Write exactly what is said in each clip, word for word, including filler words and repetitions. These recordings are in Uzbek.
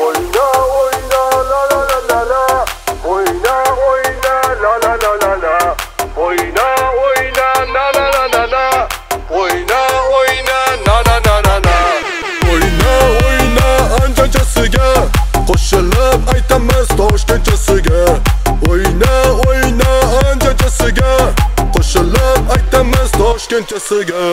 Oyna oyna la la la la la. Oyna oyna la la la la la. Oyna oyna na na na na na. Oyna oyna na na na na na. Oyna oyna anchachasiga qo'shilib aytamiz Toshkentchasiga. Oyna oyna anchachasiga qo'shilib aytamiz Toshkentchasiga.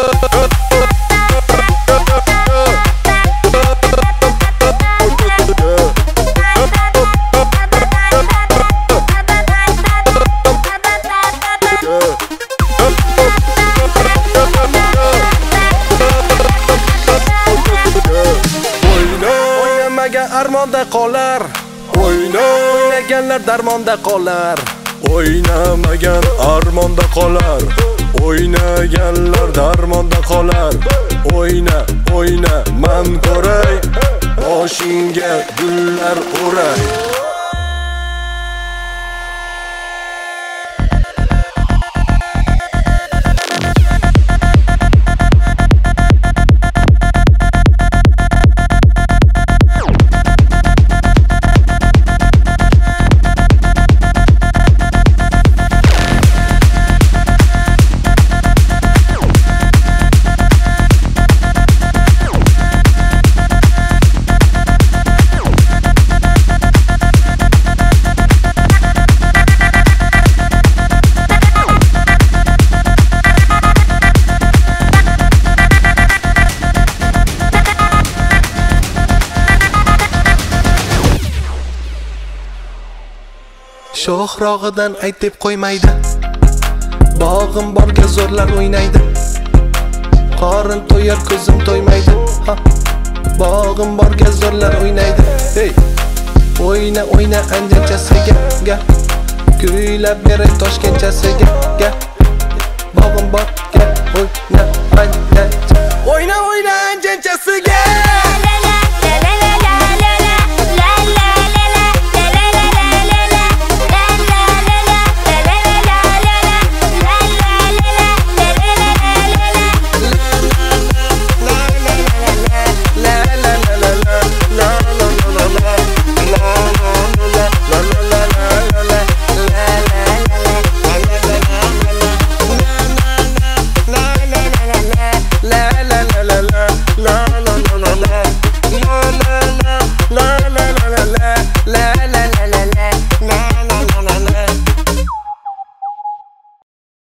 Armonda qolar, o'yna o'ynaganlar darmonda qolar. O'ynamagan armonda qolar, o'ynaganlar darmonda qolar. O'yna, o'yna, man ko'ray, boshingga gullar o'ray. Sho'xrog'idan aytib qo'ymaydi. Bog'im borga zo'rlar o'ynaydi. Qorin to'yar ko'zim to'ymaydi. Ha. Bog'im borga zo'rlar o'ynaydi. Hey. O'yna o'yna anjachasiga ga. Kuylab beray Toshkentchasiga ga. Bog'im